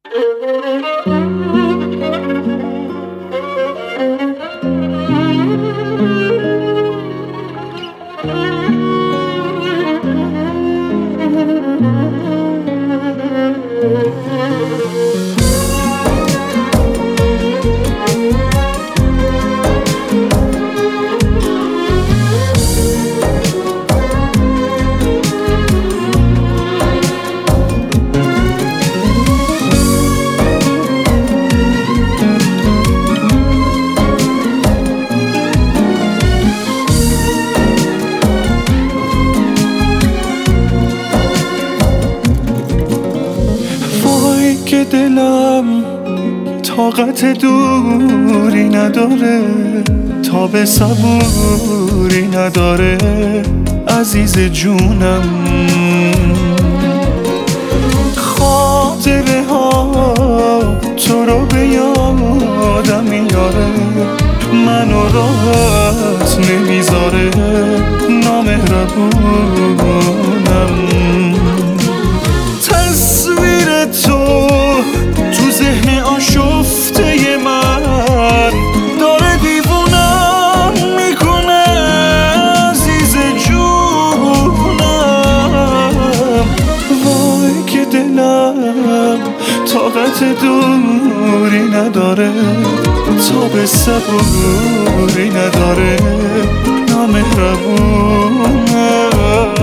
که دلم طاقت دوری نداره، تاب صبوری نداره عزیز جونم. خاطره ها تو رو به یادم میاره، منو راحت نمیذاره نامهربونم. تصویر تو ذهن آشفته من داره دیوونم میکنه عزیز جونم. وای که دلم طاقت دوری نداره، تاب صبوری نداره نامهربونم.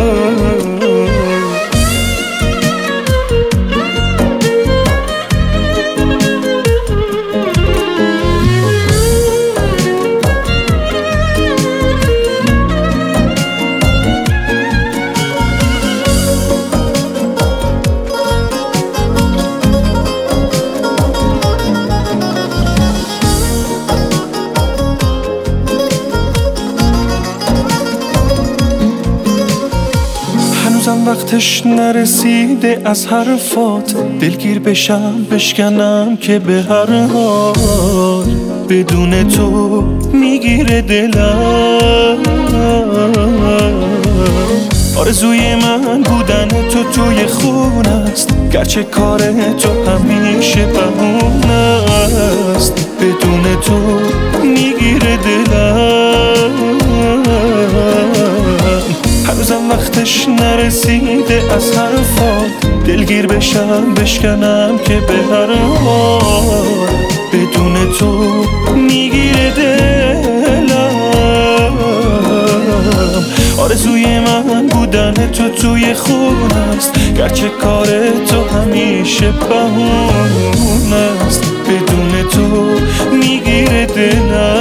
وقتش نرسیده از حرفات دلگیر بشم بشکنم که به هر حال بدون تو میگیره دلم. آرزوی من بودن تو توی خون است، گرچه کار تو همیشه بهونه است. بدون تو میگیره دلم. هنوزم وقتش نرسیده از حرفات دلگیر بشم بشکنم که به هر حال بدون تو میگیره دلم. آرزوی من بودن تو توی خون است، گرچه کار تو همیشه بهونه است. بدون تو میگیره دلم.